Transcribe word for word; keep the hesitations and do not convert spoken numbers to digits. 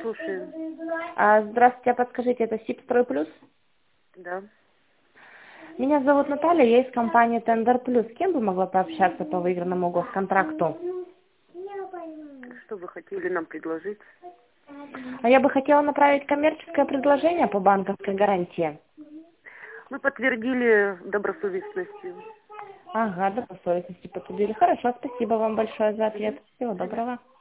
слушаем. А, здравствуйте, а подскажите, это Сибстрой Плюс? Да. Меня зовут Наталья, я из компании Тендер Плюс. С кем бы могла пообщаться по выигранному госконтракту? Что вы хотели нам предложить? А я бы хотела направить коммерческое предложение по банковской гарантии. Мы подтвердили добросовестностью. Ага, добросовестности подтвердили. Хорошо, спасибо вам большое за ответ. Всего Мгм. доброго.